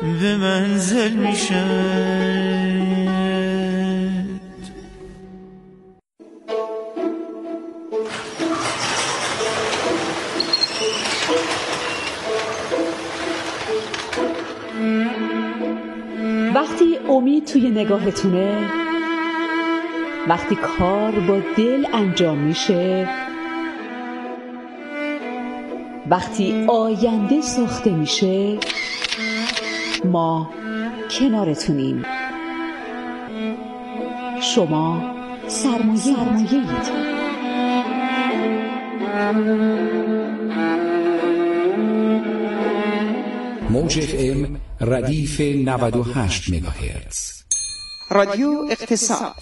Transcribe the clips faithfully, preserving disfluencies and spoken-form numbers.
به منزل میشد. وقتی امید توی نگاهتونه، وقتی کار با دل انجام میشه، وقتی آینده ساخته میشه، ما کنارتونیم. شما سرمایه سرمایه‌اید. موج اف ام ردیف نود و هشت مگاهرتز. رادیو اقتصاد.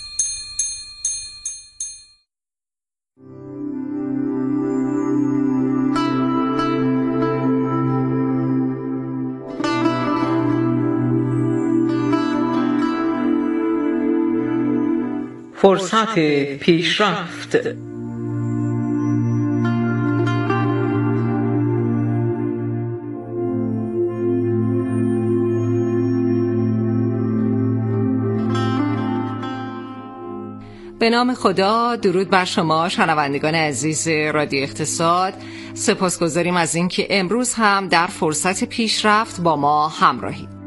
فرصت پیشرفت. به نام خدا، درود بر شما شنوندگان عزیز رادیو اقتصاد. سپاسگزاریم از اینکه امروز هم در فرصت پیشرفت با ما همراهید.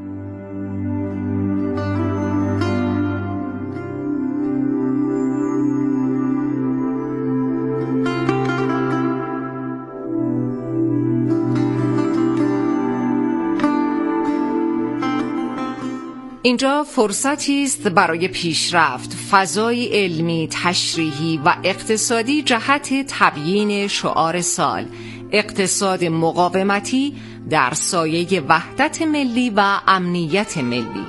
اینجا فرصتی است برای پیشرفت، فضای علمی، تشریحی و اقتصادی جهت تبیین شعار سال، اقتصاد مقاومتی در سایه وحدت ملی و امنیت ملی.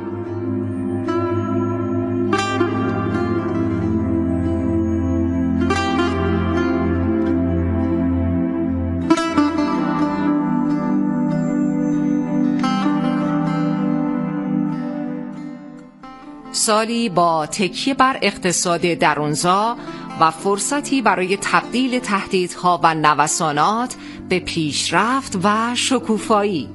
سالی با تکیه بر اقتصاد درونزا و فرصتی برای تبدیل تهدیدها و نوسانات به پیشرفت و شکوفایی.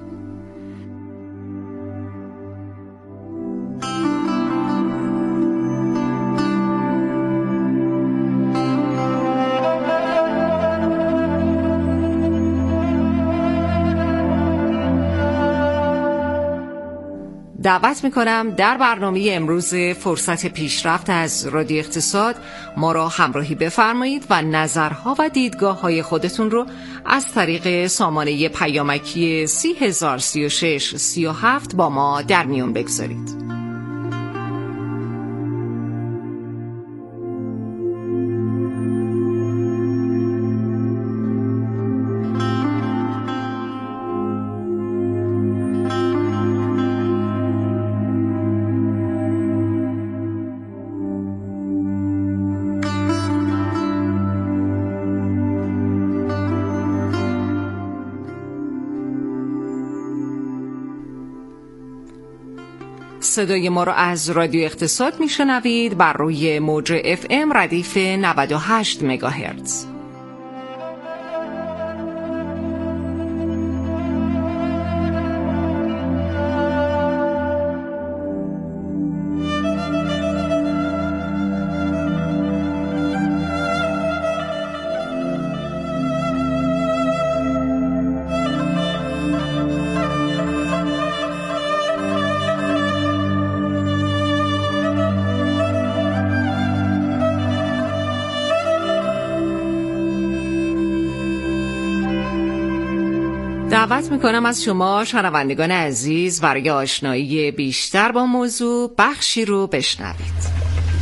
دعوت میکنم در برنامه امروز فرصت پیشرفت از رادیو اقتصاد ما را همراهی بفرمایید و نظرها و دیدگاه های خودتون رو از طریق سامانه پیامکی سی هزار سی و شش سی و هفت با ما در میون بگذارید. صدای ما را از رادیو اقتصاد میشنوید بر روی موج اف ام ردیف نود و هشت مگاهرتز. دعوت میکنم از شما شنوندگان عزیز برای آشنایی بیشتر با موضوع بخشی رو بشنوید.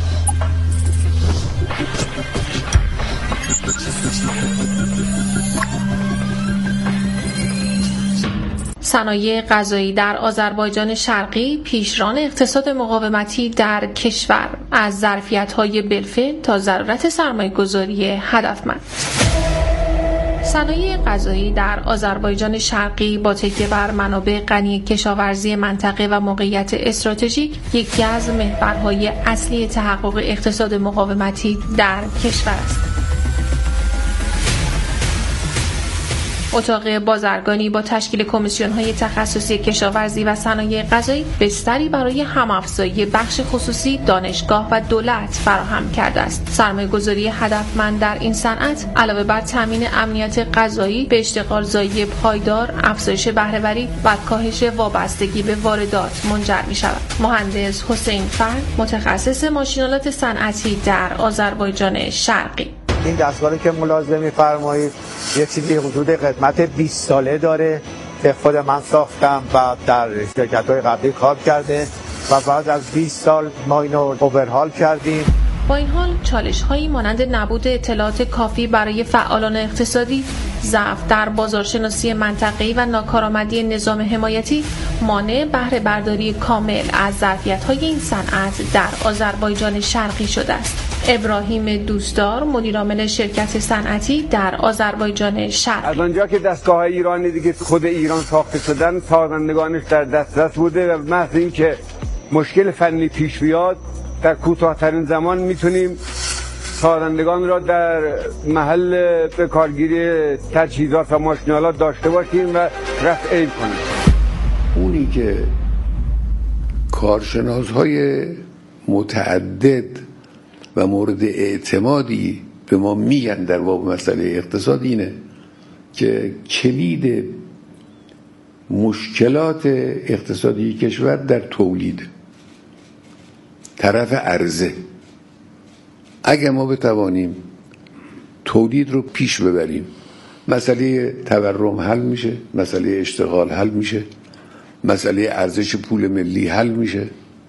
صنایع غذایی در آذربایجان شرقی پیشران اقتصاد مقاومتی در کشور، از ظرفیت‌های بالفعل تا ضرورت سرمایه‌گذاری هدفمند. صنایع غذایی در آذربایجان شرقی با تکیه بر منابع غنی کشاورزی منطقه و موقعیت استراتژیک یکی از محورهای اصلی تحقق اقتصاد مقاومتی در کشور است. اتاق بازرگانی با تشکیل کمیسیون‌های تخصصی کشاورزی و صنایع غذایی بستری برای هم‌افزایی بخش خصوصی، دانشگاه و دولت فراهم کرده است. سرمایه‌گذاری هدفمند در این صنعت علاوه بر تامین امنیت غذایی به اشتغالزایی پایدار، افزایش بهره‌وری و کاهش وابستگی به واردات منجر می‌شود. مهندس حسین فرد، متخصص ماشین‌آلات صنعتی در آذربایجان شرقی: این دستگاهی که ملاحظه می‌فرمایید یه چیزی حدود قدمت بیست ساله داره که خود من ساختم و در شرکت‌های قبلی کار کرده و بعد از بیست سال ما اینو اوورهال کردیم. با این حال چالش‌هایی مانند نبود اطلاعات کافی برای فعالان اقتصادی، ضعف در بازارشناسی منطقه‌ای و ناکارآمدی نظام حمایتی مانع بهره برداری کامل از ظرفیت‌های این صنعت در آذربایجان شرقی شده است. ابراهیم دوستدار، مدیرعامل شرکت صنعتی در آذربایجان شرقی: از آنجا که دستگاه‌های ایرانی دیگه خود ایران ساخته شدن، سازندگانش در دسترس بوده و محض اینکه مشکل فنی پیش بیاد در کوتاه‌ترین زمان میتونیم سازندگان را در محل به کارگیری تجهیزات و ماشین‌آلات داشته باشیم و رفع عیب کنیم. اونی که کارشناس‌های متعدد و مورد اعتمادی به ما میگن در باب مسئله اقتصاد اینه که کلید مشکلات اقتصادی کشور در تولید، طرف عرضه. اگر ما بتوانیم تولید رو پیش ببریم، مسئله تورم حل میشه، مسئله اشتغال حل میشه، مسئله ارزش پول ملی حل میشه.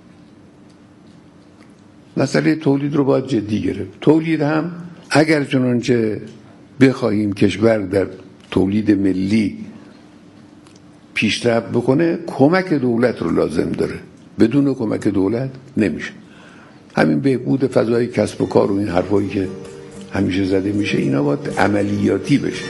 مسئله تولید رو باید جدی گرفت. تولید هم اگر چنانچه بخواهیم کشور در تولید ملی پیشرفت بکنه، کمک دولت رو لازم داره. بدون کمک دولت نمیشه. همین بهبود فضای کسب و کار و این حرفایی که همیشه زده میشه، اینا باید عملیاتی بشه.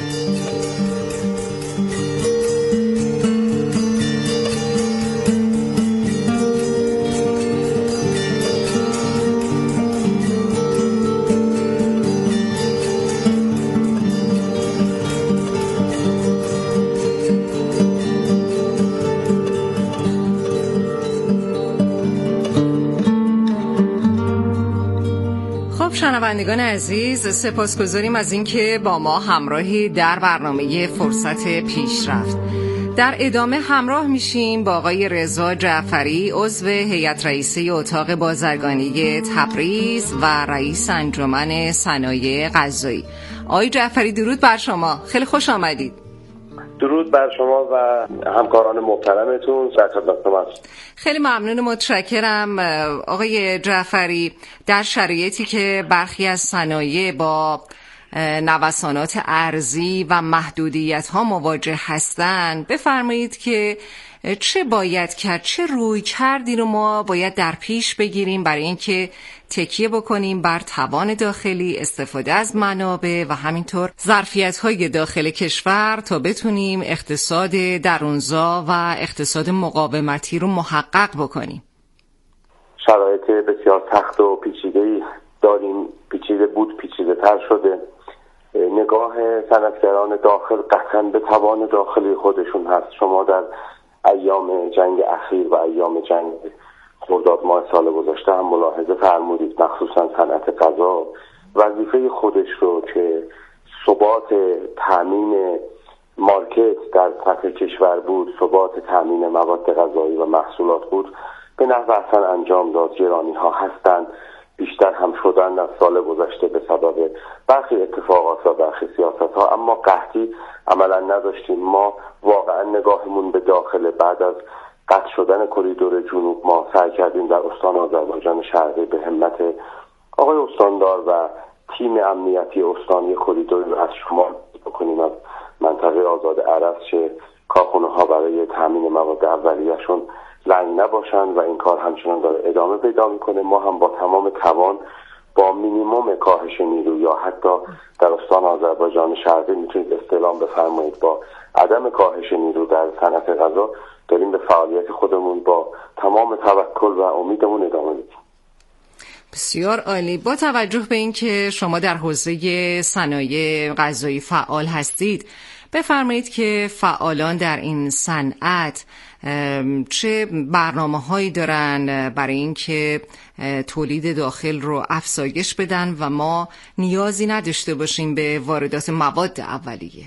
شنوندگان عزیز، سپاسگزاریم از اینکه با ما همراهی در برنامه فرصت پیشرفت. در ادامه همراه میشیم با آقای رضا جعفری، عضو هیئت رئیسه اتاق بازرگانی تبریز و رئیس انجمن صنایع غذایی. آقای جعفری، درود بر شما، خیلی خوش آمدید. درود بر شما و همکاران محترمتون. در خدمتتون. خیلی ممنون، متشکرم آقای جعفری. در شرایطی که برخی از صنایع با نوسانات ارزی و محدودیت‌ها مواجه هستند، بفرمایید که چه باید کرد، چه روی کردی رو ما باید در پیش بگیریم برای اینکه تکیه بکنیم بر توان داخلی، استفاده از منابع و همینطور ظرفیت‌های داخل کشور تا بتونیم اقتصاد درونزا و اقتصاد مقاومتی رو محقق بکنیم. شرایط بسیار سخت و پیچیده‌ای داریم، پیچیده بود، پیچیده تر شده. نگاه صنعتگران داخل قطعاً به توان داخلی خودشون هست. شما در ایام جنگ اخیر و ایام جنگ خرداد ماه سال گذشته هم ملاحظه فرمودید، مخصوصا صنعت غذا وظیفه خودش رو که ثبات تامین مارکت در سطح کشور بود، ثبات تامین مواد غذایی و محصولات بود، به نحو احسن انجام داد. گرانی ها هستند، بیشتر هم شدن از سال گذشته به سبب برخی اتفاقات و برخی سیاست ها، اما قحطی عملا نداشتیم. ما واقعا نگاهمون به داخل بعد از قطع شدن کریدور جنوب ما سعی کردیم در استان آذربایجان شرقی به همت آقای استاندار و تیم امنیتی استان یک کریدور رو از شمال بکنیم از منطقه آزاد عرس که کارخانه ها برای تامین مواد اولیه‌شون لنگ نباشن و این کار همچنان داره ادامه پیدا میکنه. ما هم با تمام توان با مینیمم کاهش نیرو یا حتی در استان آذربایجان شرقی میتونید استعلام بفرمایید با عدم کاهش نیرو در صنعت غذا داریم به فعالیت خودمون با تمام توکل و امیدمون ادامه میدیم. بسیار عالی. با توجه به اینکه شما در حوزه صنایع غذایی فعال هستید، بفرمایید که فعالان در این صنعت چه برنامه‌هایی دارن برای اینکه تولید داخل رو افزایش بدن و ما نیازی نداشته باشیم به واردات مواد اولیه؟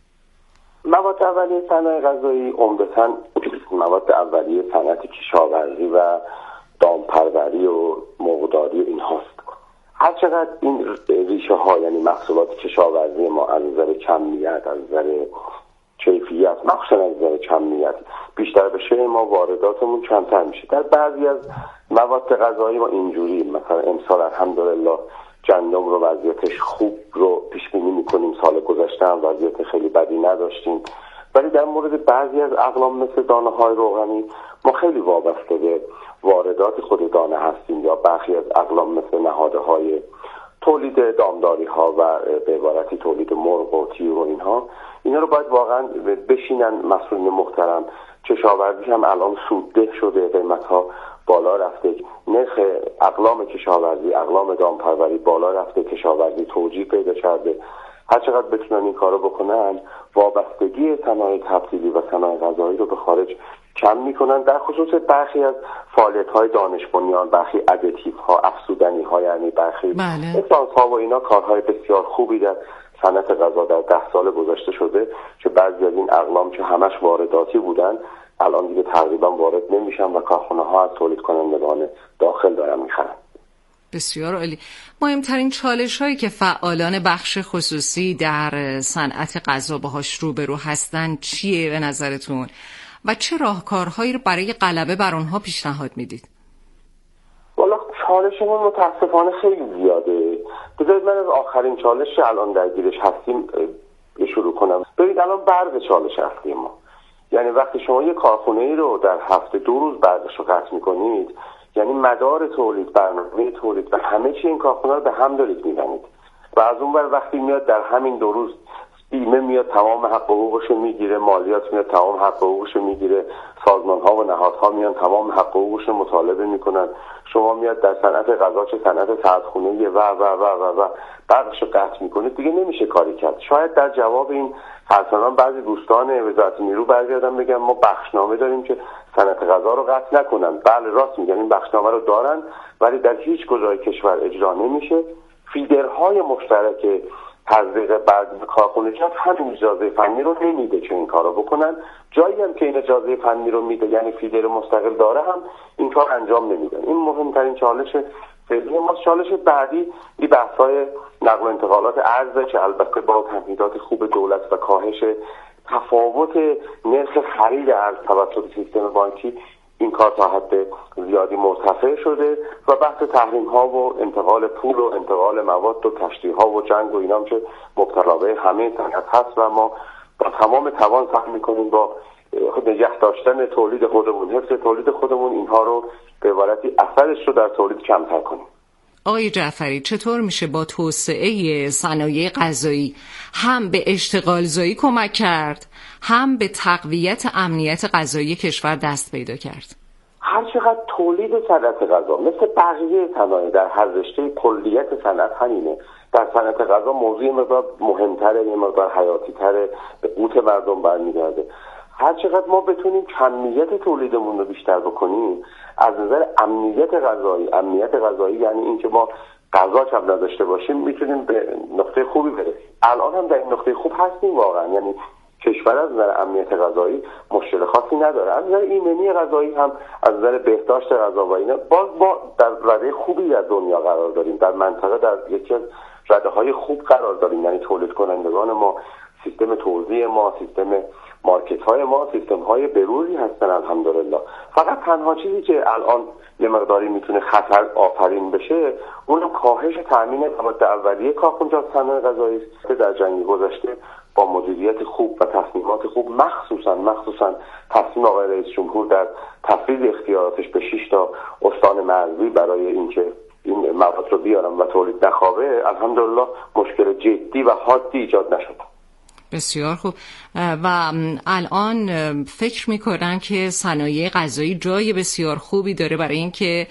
مواد اولیه صنایع غذایی عمدتاً مواد اولیه صنعت کشاورزی و دامپروری و مرغداری و اینهاست. هر چقدر این ریشه ها یعنی محصولات کشاورزی ما از نظر کمیت، از نظر کیفیت، مخصوصا از نظر کمیت بیشتر بشه، ما وارداتمون کمتر میشه. در بعضی از مواد غذایی ما اینجوری، مثلا امسال الحمدلله گندم رو وضعیتش خوب رو پیش بینی میکنیم، سال گذشته هم وضعیت خیلی بدی نداشتیم، ولی در مورد بعضی از اقلام مثل دانه های روغنی ما خیلی وابسته به واردات خود دانه هستیم، یا برخی از اقلام مثل نهادهای تولید دامداری ها و به عبارتی تولید مرغ و طیور و اینها، اینا رو باید واقعا بشینن مسئولین محترم. کشاورزی هم الان سودده شده، قیمت ها بالا رفته، نرخ اقلام کشاورزی، اقلام دامپروری بالا رفته، کشاورزی توجیه پیدا کرده. هر چقدر بتونن این کارو بکنن، وابستگی صنایع تبدیلی و صنایع غذایی رو به خارج کم میکنن. در خصوص برخی از فعالیت‌های دانش بنیان، برخی ادیتیوها، افزودنی‌ها، یعنی برخی اسانس‌ها و اینا کارهای بسیار خوبی در صنعت غذا در ده سال گذشته شده که بعضی از این اقلام که همش وارداتی بودن الان دیگه تقریبا وارد نمیشن و کارخانه‌ها از تولید کنندگان داخل دارن میخرن. بسیار عالی. مهمترین چالش هایی که فعالان بخش خصوصی در صنعت غذا باهاش روبرو هستن چیه به نظرتون و چه راهکارهایی رو برای غلبه بر اونها پیشنهاد میدید؟ والا چالشمون متاسفانه خیلی زیاده. بذارید من از آخرین چالش الان درگیرش هستیم شروع کنم. ببینید الان برق چالش اصلی ما، یعنی وقتی شما یه کارخونه رو در هفته دو روز برقش رو قطع میکنید، یعنی مدار تولید، برنامه تولید و همه چی این کارخونه رو به هم دارید میزنید و از اون ور وقتی میاد در همین دو روز بیمه میاد تمام حق حقوقش رو میگیره، مالیات میاد تمام حق حقوقش رو میگیره، سازمان ها و نهادها میان تمام حق حقوقش رو مطالبه میکنن، شما میاد در صنعت غذا چه صنعت سردخونه و و و و و برقش رو قطع میکنید، دیگه نمیشه کاری کرد. شاید در جواب این حرفان بعضی دوستان وزارت نیرو برگردن بگن ما بخشنامه داریم که صنعت غذا رو قطع نکنن. بله راست میگن، این بخشنامه رو دارن ولی در هیچ کجای کشور اجرا نمیشه. فیدرهای مشترک تزریق برق به کارخانجات همین اجازه فنی رو نمیده که این کارو بکنن. جایی هم که این اجازه فنی رو میده، یعنی فیدر مستقل داره، هم این کار انجام نمیدن. این مهمترین چالش فعلی ما. چالش بعدی این بحث‌های نقل و انتقالات ارز که البته با تمهیدات خوب دولت و کاهش تفاوت نرخ خرید ارز توسط سیستم بانکی این کار تا حد زیادی مرتفع شده و بحث تحریم ها و انتقال پول و انتقال مواد و تشریح ها و جنگ و اینام که مبتلا به همه صنعت هست و ما با تمام توان سعی میکنیم با نگه داشتن تولید خودمون، حفظ تولید خودمون، اینها رو به عبارتی اثرش رو در تولید کمتر کنیم. آقای جعفری، چطور میشه با توسعه صنایع غذایی هم به اشتغال زایی کمک کرد، هم به تقویت امنیت غذایی کشور دست پیدا کرد؟ هر چقدر تولید صنعت غذا مثل بقیه صنایع در هر رشته کلیت صنعت همینه، در صنعت غذا موضوع مقدار مهمتره، یه مقدار حیاتی تره، به قوت مردم برمیگرده. هر چقدر ما بتونیم کمیت تولیدمون رو بیشتر بکنیم از نظر امنیت غذایی، امنیت غذایی یعنی اینکه ما غذا کم نداشته باشیم، میتونیم به نقطه خوبی برسیم. الان هم در این نقطه خوب هستیم واقعا، یعنی کشور از نظر امنیت غذایی مشکل خاصی نداره. از نظر ایمنی غذایی هم، از نظر بهداشت غذا و اینا باز ما در رده خوبی در دنیا قرار داریم، در منطقه در یکی از رده‌های خوب قرار داریم. یعنی تولید کنندگان ما، سیستم توزیع ما، سیستم مارکت های ما سیستم های بروزی هستن الحمدلله. فقط تنها چیزی که الان یه مقداری میتونه خطر آفرین بشه اونم کاهش تامین مواد اولیه کارخانجات صنایع غذایی است. در جنگ گذشته با مدیریت خوب و تصمیمات خوب، مخصوصا مخصوصا تصمیم آقای رئیس جمهور در تفویض اختیاراتش به شش تا استان مرزی برای اینکه این مواد رو بیارن و تولید نخوابه، الحمدلله مشکل جدی و حادی ایجاد نشد. بسیار خوب. و الان فکر میکنم که صنایع غذایی جای بسیار خوبی داره برای اینکه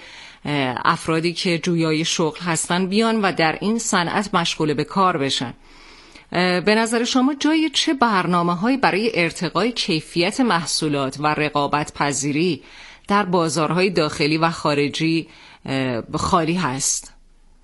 افرادی که جویای شغل هستن بیان و در این صنعت مشغول به کار بشن. به نظر شما جای چه برنامه‌هایی برای ارتقای کیفیت محصولات و رقابت پذیری در بازارهای داخلی و خارجی خالی هست؟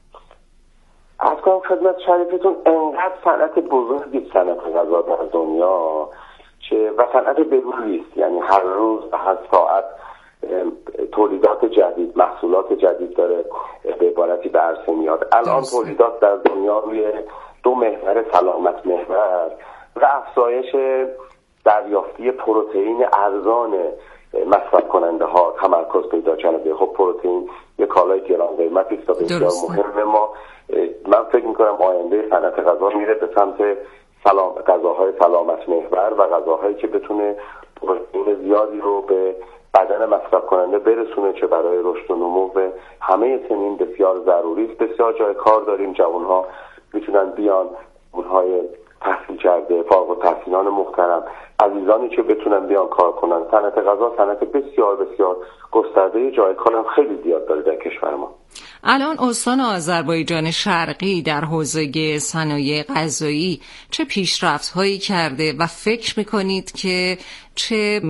از کنم خدمت شریفتون انقدر صنعت بزرگی صنعت غذا در دنیا چه و صنعت بروزی است، یعنی هر روز و هر ساعت تولیدات جدید، محصولات جدید داره به عبارتی به عرصه میاد. الان تولیدات در دنیا روی دو محور سلامت محور و افزایش دریافتی پروتئین ارزان مصرف کننده ها تمرکز پیدا کرده. خب پروتئین یک کالای گران قیمتی است و بسیار مهمه. ما من فکر می‌کنم آینده صنعت غذا میره به سمت سلام غذاهای سلامت محور و غذاهایی که بتونه پروتئین زیادی رو به بدن مصرف کننده برسونه، چه برای رشد و نمو همه سنین بسیار ضروری است. بسیار جای کار داریم، جوان‌ها میتونن بیان، اونهای تحصیل کرده، فارغ التحصیلان محترم، عزیزانی که بتونن بیان کار کنن. صنعت غذا صنعت بسیار بسیار گسترده، جای کارم خیلی زیاد داره در کشور ما. الان استان آذربایجان شرقی در حوزه صنایع غذایی چه پیشرفت‌هایی کرده و فکر می‌کنید که چه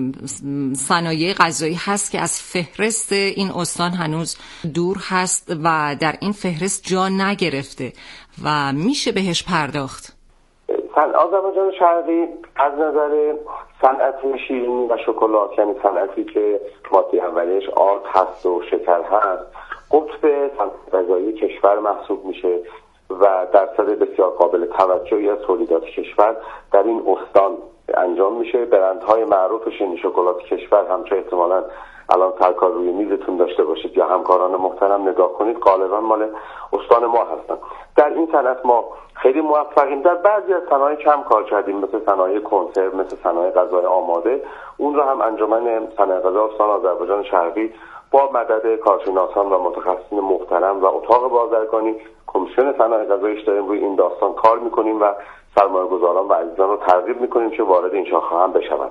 صنایع غذایی هست که از فهرست این استان هنوز دور هست و در این فهرست جا نگرفته و میشه بهش پرداخت؟ آذربایجان شرقی از نظر صنعت شیرینی و شکلات، یعنی صنعتی که ماده اولیش آرد هست و شکر هست، قطب صنعت غذایی کشور محسوب میشه و درصد بسیار قابل توجهی از تولیدات کشور در این استان انجام میشه. برندهای معروف شیرینی شکلات کشور همچنان احتمالاً الان سرکار روی میزتون داشته باشید یا همکاران محترم نگاه کنید، غالبا مال استان ما هستن. در این صنعت ما خیلی موفقیم. در بعضی از صنایع کم کار کردیم، مثل صنایع کنسرو، مثل صنایع غذای آماده. اون رو هم انجمن صنایع غذا استان آذربایجان شرقی با مدد کارشناسان و متخصصین محترم و اتاق بازرگانی کمیسیون صنایع غذاییش داریم روی این داستان کار میکنیم و سرمایه‌گذاران و عزیزان رو ترغیب میکنیم که وارد این شاخه هم بشوند.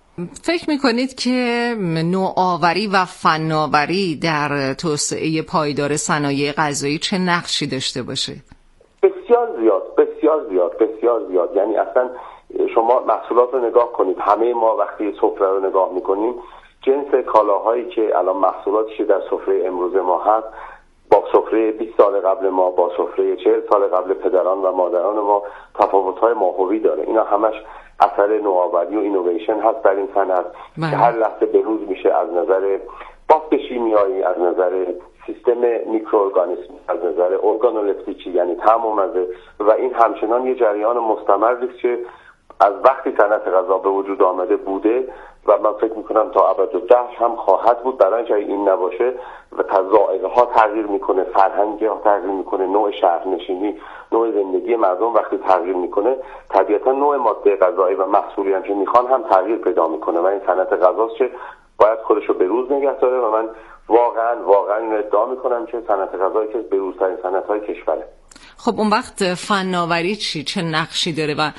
فکر میکنید که نوآوری و فناوری در توسعه پایدار صنایع غذایی چه نقشی داشته باشه؟ بسیار زیاد، بسیار زیاد، بسیار زیاد. یعنی اصلا شما محصولات رو نگاه کنید، همه ما وقتی سفره رو نگاه میکنیم، جنس کالاهایی که الان محصولاتی که در سفره امروز ما هست با سفره بیست سال قبل ما، با سفره چهل سال قبل پدران و مادران ما تفاوت‌های ماهوی داره. اینا همش اثر نوآوری و اینویشن هست در این صنعت که هر لحظه بهروز میشه، از نظر بافت شیمیایی، از نظر سیستم میکروارگانیسم، از نظر ارگانولپتیکی یعنی طعم و مزه، و این همچنان یه جریان مستمری است که از وقتی صنعت غذا به وجود آمده بوده و من فکر میکنم تا ابدالدهر هم خواهد بود. برای اینکه این نباشه و ذائقه ها تغییر میکنه، فرهنگ ها تغییر میکنه، نوع شهرنشینی، نوع زندگی مردم وقتی تغییر میکنه، طبیعتا نوع ماده غذایی و محصولی هم که میخوان هم تغییر پیدا میکنه و این صنعت غذاست که باید خودش رو به روز نگه داره و من واقعا واقعا این ادعا میکنم که صنعت غذایی که به روزترین صنعت‌های کشوره. خب اون وقت فناوری چی؟ چه نقشی داره و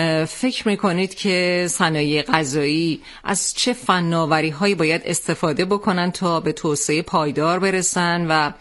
فکر میکنید که صنایع غذایی از چه فناوری هایی باید استفاده بکنن تا به توسعه پایدار برسن و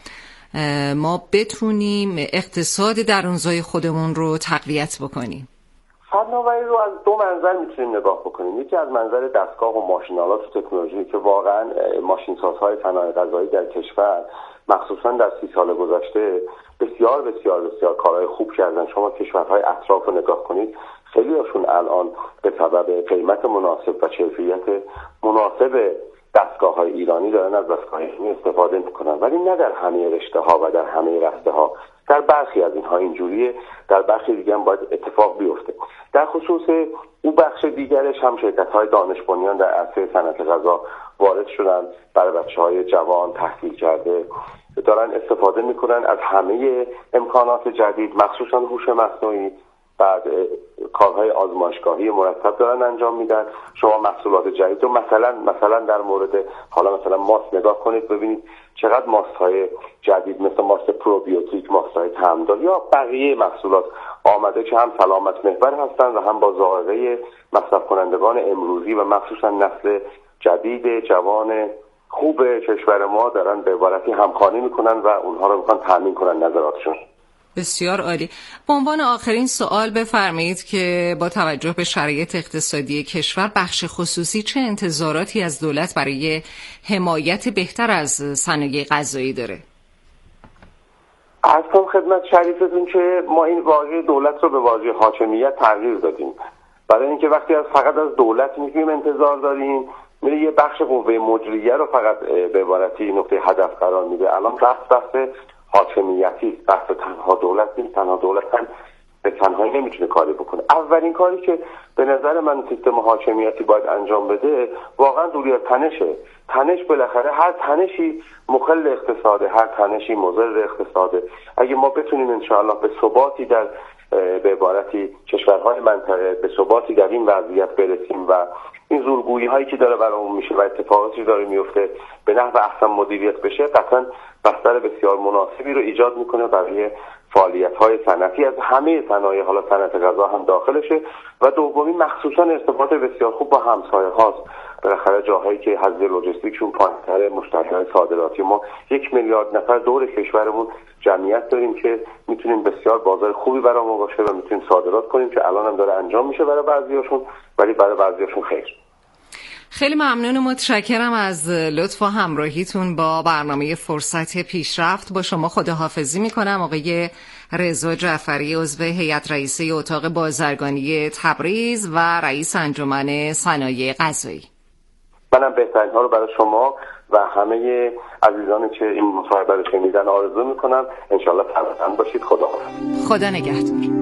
ما بتونیم اقتصاد درونزای خودمون رو تقویت بکنیم؟ فناوری رو از دو منظر میتونیم نگاه بکنیم. یکی از منظر دستگاه و ماشین‌آلات و تکنولوژی که واقعا ماشین‌سازهای صنایع غذایی در کشور مخصوصا در سی سال گذشته بسیار بسیار بسیار کارهای خوب کردن. شما کشورهای اطراف رو نگاه کنید، خیلی هاشون الان به سبب قیمت مناسب و کیفیت مناسب دستگاه‌های ایرانی دارن از دستگاه ایرانی استفاده میکنن، ولی نه در همه رشته‌ها و در همه رشته‌ها. در برخی از اینها اینجوریه، در برخی دیگه هم باید اتفاق بیفته. در خصوص اون بخش دیگرش هم شرکت‌های دانش بنیان در عرصه صنعت غذا وارد شدن، برای بچه‌های جوان تحصیل کرده دارن استفاده میکنن از همه امکانات جدید، مخصوصا هوش مصنوعی. بعد کارهای آزمایشگاهی مرتب دارن انجام میدن. شما محصولات جدید رو مثلا مثلا در مورد حالا مثلا ماست نگاه کنید، ببینید چقدر ماست‌های جدید مثل ماست پروبیوتیک، ماست‌های طعمدار یا بقیه محصولات آمده که هم سلامت محور هستن و هم با ذائقه مصرف کنندگان امروزی و مخصوصا نسل جدید جوان خوب کشور ما دارن به عبارتی همخوانی میکنن و اونها رو میخوان تامین کنن نظراتشون. بسیار عالی. به عنوان آخرین سوال بفرمایید که با توجه به شرایط اقتصادی کشور بخش خصوصی چه انتظاراتی از دولت برای حمایت بهتر از صنایع غذایی داره؟ اصلا خدمت شریفتون که ما این واژه دولت رو به واژه حاکمیت تغییر دادیم، برای اینکه وقتی از فقط از دولت میگیم انتظار داریم میره یه بخش قوه مجریه رو فقط به عبارتی نقطه هدف قرار میده. الان بحث بحث حاکمیتی، بحث تنها دولت نیست. تنها دولت هم به تنهایی نمیتونه کاری بکنه. اولین کاری که به نظر من سیستم حاکمیتی باید انجام بده واقعا دوری از تنشه. تنش بالاخره هر تنشی مخل اقتصاده، هر تنشی مضر اقتصاده. اگه ما بتونیم انشاءالله به ثباتی در به عبارتی کشورهای منطقه به ثباتی در این وضعیت برسیم و این زورگویی هایی که داره برامون میشه و اتفاقاتی داره میفته به نحو احسن مدیریت بشه، قطعا بستر بسیار مناسبی رو ایجاد میکنه برای فعالیت های صنعتی از همه صنایع، حالا صنعت غذا هم داخلشه. و دومی مخصوصا ارتباط بسیار خوب با همسایه هاست. بالاخره جاهایی که حوزه لوجستیکشون پایین‌تره، مشتریان صادراتی ما یک میلیارد نفر دور کشورمون جمعیت داریم که میتونیم بسیار بازار خوبی برای ما باشه و میتونیم صادرات کنیم که الان هم داره انجام میشه برای بعضیاشون، ولی برای بعضیاشون خیر. خیلی ممنون و متشکرم از لطف و همراهیتون با برنامه فرصت پیشرفت. با شما خداحافظی میکنم. آقای رضا جعفری، عضو هیئت رئیسه اتاق بازرگانی تبریز و رئیس انجمن صنایع غذایی. منم بهترین ها رو برای شما و همه عزیزانی که این مصاحبه رو شنیدن آرزو میکنم. انشالله سلامت باشید. خداحافظ. خدا نگهدار.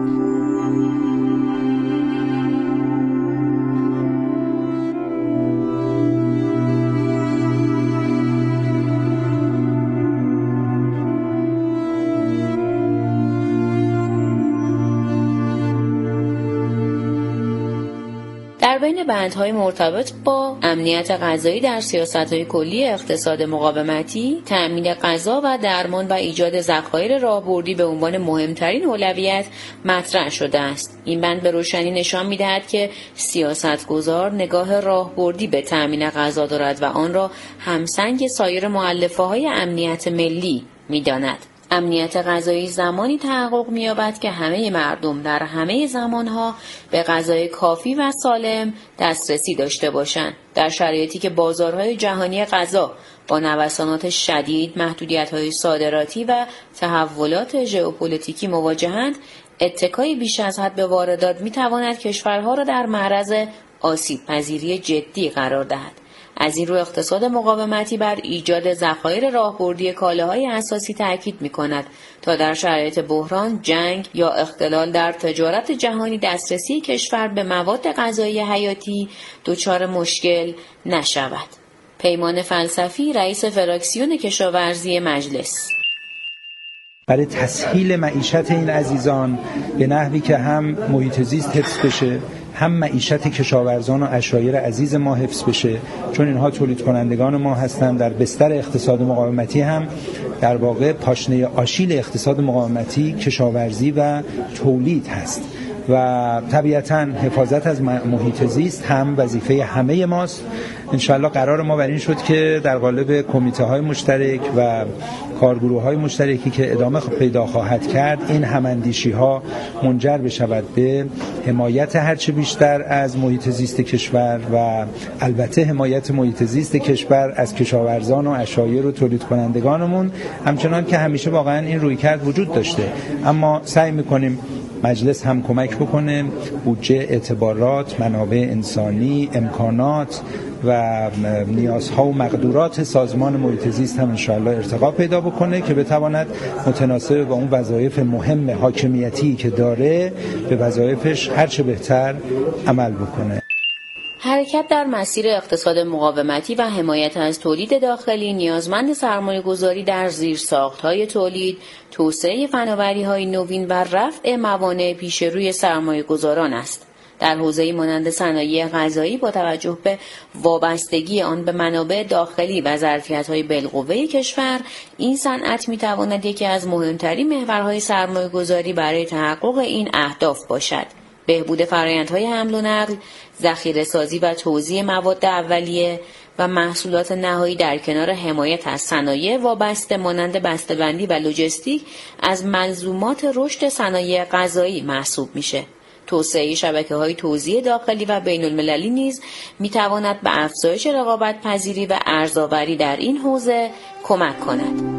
در بین بندهای مرتبط با امنیت غذایی در سیاست‌های کلی اقتصاد مقاومتی، تأمین غذا و درمان و ایجاد ذخایر راهبردی به عنوان مهمترین اولویت مطرح شده است. این بند به روشنی نشان می‌دهد که سیاستگزار نگاه راهبردی به تأمین غذا دارد و آن را همسنگ سایر مؤلفه‌های امنیت ملی می‌داند. امنیت غذایی زمانی تحقق می‌یابد که همه مردم در همه زمانها به غذای کافی و سالم دسترسی داشته باشند. در شرایطی که بازارهای جهانی غذا با نوسانات شدید، محدودیت‌های صادراتی و تحولات ژئوپلیتیکی مواجهند، اتکای بیش از حد به واردات می‌تواند کشورها را در معرض آسیب‌پذیری جدی قرار دهد. از این رو اقتصاد مقاومتی بر ایجاد ذخایر راهبردی کالاهای اساسی تاکید می‌کند تا در شرایط بحران، جنگ یا اختلال در تجارت جهانی دسترسی کشور به مواد غذایی حیاتی دچار مشکل نشود. پیمان فلسفی، رئیس فراکسیون کشاورزی مجلس: برای تسهیل معیشت این عزیزان به نحوی که هم محیط زیست حفظ بشه، هم معیشت کشاورزان و عشایر عزیز ما حفظ بشه، چون اینها تولید کنندگان ما هستند. در بستر اقتصاد مقاومتی هم در واقع پاشنه آشیل اقتصاد مقاومتی کشاورزی و تولید هست و طبیعتاً حفاظت از محیط زیست هم وظیفه همه ماست. انشاءالله قرار ما بر این شد که در قالب کمیته های مشترک و کارگروه های مشترکی که ادامه پیدا خواهد کرد، این هماندیشی ها منجر بشود به حمایت هرچه بیشتر از محیط زیست کشور و البته حمایت محیط زیست کشور از کشاورزان و عشایر و تولید کنندگانمون، همچنان که همیشه واقعا این رویکرد وجود داشته. اما سعی میکنیم مجلس هم کمک بکنه، بودجه، اعتبارات، منابع انسانی، امکانات و نیازها و مقدورات سازمان محیط زیست هم انشاءالله ارتقا پیدا بکنه که بتواند متناسب با اون وظایف مهم حاکمیتی که داره به وظایفش هرچه بهتر عمل بکنه. حرکت در مسیر اقتصاد مقاومتی و حمایت از تولید داخلی نیازمند سرمایه‌گذاری در زیرساخت‌های تولید، توسعه فناوری‌های نوین و رفع موانع پیش روی سرمایه‌گذاران است. در حوزه‌ای مانند صنایع غذایی با توجه به وابستگی آن به منابع داخلی و ظرفیت‌های بالقوه کشور، این صنعت می‌تواند یکی از مهمترین محورهای سرمایه‌گذاری برای تحقق این اهداف باشد. بهبود فرآیندهای حمل و نقل، ذخیره‌سازی و توزیع مواد اولیه، و محصولات نهایی در کنار حمایت از صنایع وابسته مانند بسته‌بندی و لوجستیک از ملزومات رشد صنایع غذایی محسوب میشه. توسعه شبکه‌های توزیع داخلی و بین‌المللی نیز می‌تواند به افزایش رقابت‌پذیری و ارزآوری در این حوزه کمک کند.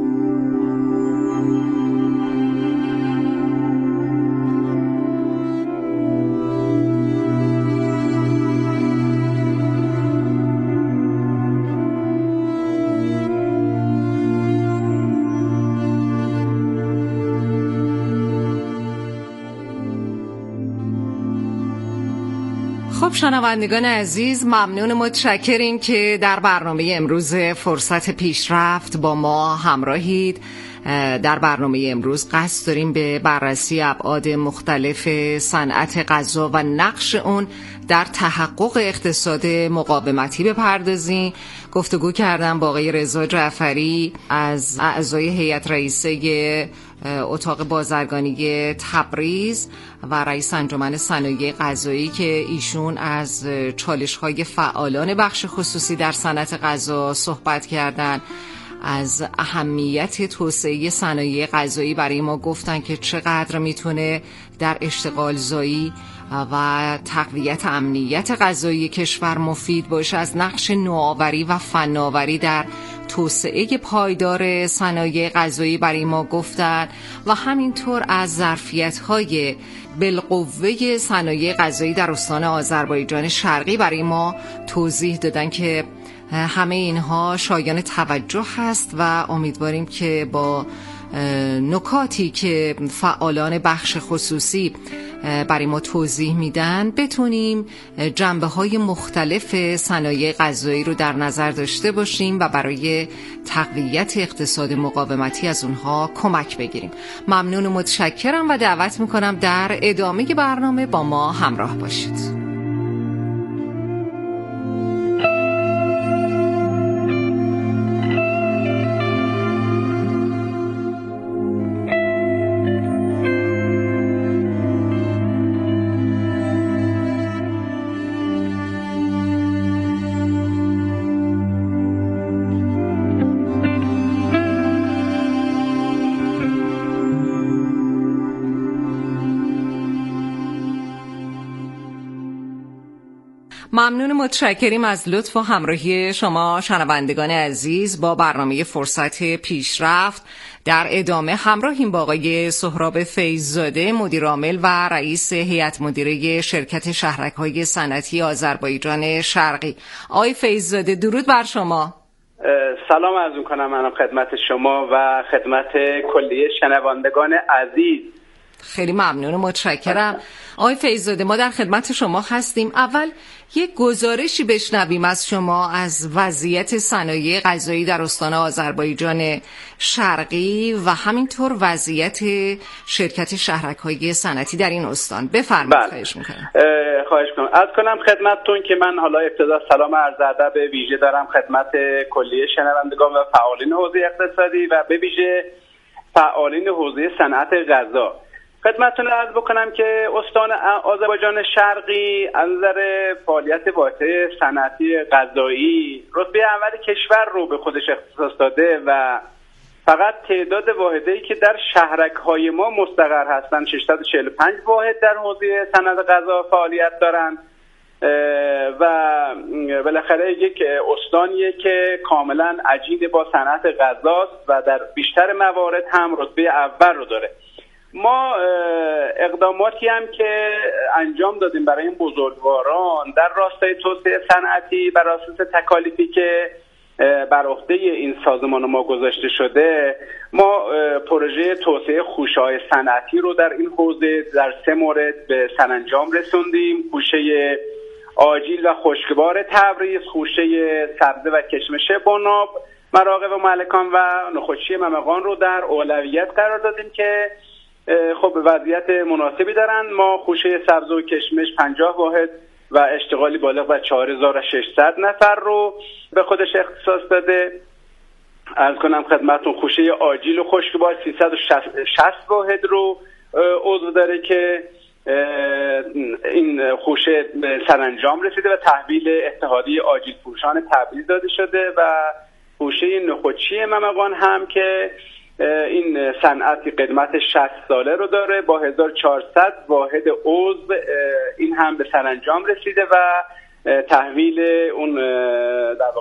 خب شنوندگان عزیز، ممنون، متشکریم که در برنامه امروز فرصت پیشرفت با ما همراهید. در برنامه امروز قصد داریم به بررسی ابعاد مختلف صنعت غذا و نقش اون در تحقق اقتصاد مقاومتی بپردازیم. گفتگو کردم با آقای رضا جعفری از اعضای هیئت رئیسه اتاق بازرگانی تبریز و رئیس انجمن صنایع غذایی که ایشون از چالش‌های فعالان بخش خصوصی در صنعت غذا صحبت کردند. از اهمیت توسعه صنایع غذایی برای ما گفتن که چقدر میتونه در اشتغال زایی و تقویت امنیت غذایی کشور مفید باشه. از نقش نوآوری و فناوری در توسعه پایدار صنایع غذایی برای ما گفتن و همینطور از ظرفیت‌های بالقوه صنایع غذایی در استان آذربایجان شرقی برای ما توضیح دادن که همه اینها شایان توجه هست و امیدواریم که با نکاتی که فعالان بخش خصوصی برای ما توضیح میدن بتونیم جنبه‌های مختلف صنایع غذایی رو در نظر داشته باشیم و برای تقویت اقتصاد مقاومتی از اونها کمک بگیریم. ممنون و متشکرم و دعوت میکنم در ادامه برنامه با ما همراه باشید. ممنون متشکریم از لطف و همراهی شما شنوندگان عزیز با برنامه فرصت پیشرفت. در ادامه همراهیم با آقای سهراب فیض‌زاده، مدیر عامل و رئیس هیئت مدیره شرکت شهرک‌های صنعتی آذربایجان شرقی. آقای فیض‌زاده درود بر شما. سلام عرض می‌کنم منم خدمت شما و خدمت کلیه شنوندگان عزیز. خیلی ممنون و متشکرم. آقای فیض‌زاده ما در خدمت شما هستیم. اول یک گزارشی بشنویم از شما از وضعیت صنایع غذایی در استان آذربایجان شرقی و همینطور وضعیت شرکت شهرک‌های صنعتی در این استان. بفرمایید. خواهش می‌کنم. خواهش می‌کنم. عرض کنم خدمتتون که من حالا ابتدا سلام عرض ادب ویژه دارم خدمت کلیه شنوندگان و فعالین حوزه اقتصادی و به ویژه فعالین حوزه صنعت غذا. خدمتتون عرض بکنم که استان آذربایجان شرقی از نظر فعالیت واحدهای صنعتی غذایی رتبه اول کشور رو به خودش اختصاص داده و فقط تعداد واحدهایی که در شهرک‌های ما مستقر هستند ششصد و چهل و پنج واحد در حوزه صنعت غذا فعالیت دارند و بالاخره یک استانیه که کاملا عجین با صنعت غذاست و در بیشتر موارد هم رتبه اول رو داره. ما اقداماتی هم که انجام دادیم برای این بزرگواران در راستای توسعه صنعتی بر اساس تکالیفی که بر عهده این سازمان ما گذاشته شده، ما پروژه توسعه خوشه‌های صنعتی رو در این حوزه در سه مورد به سرانجام رسوندیم. خوشه آجیل و خشکبار تبریز، خوشه سبزه و کشمش بناب، مراغه و ملکان و نخودچی ممقان رو در اولویت قرار دادیم که خب وضعیت مناسبی دارن. ما خوشه سبزه و کشمش پنجاه واحد و اشتغالی بالغ بر چهار هزار و ششصد نفر رو به خودش اختصاص داده. عرض کنم خدمتتون خوشه آجیل و خشکبار سیصد و شصت واحد رو عضو داره که این خوشه سرانجام رسیده و تحویل اتحادیه آجیل فروشان تبریز داده شده و خوشه نخودچی ممقان هم که این صنعتی قدمت شصت ساله رو داره با هزار و چهارصد واحد عضو، این هم به سرانجام رسیده و تحویل اون در